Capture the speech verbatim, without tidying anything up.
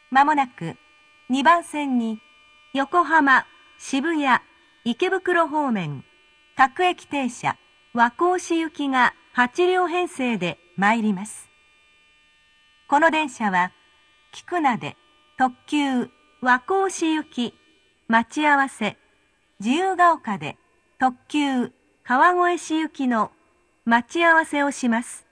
まもなくにばん線に横浜、渋谷、池袋方面、各駅停車、和光市行きがはち両編成で参ります。この電車は、菊名で特急和光市行き、待ち合わせ、自由が丘で特急川越市行きの待ち合わせをします。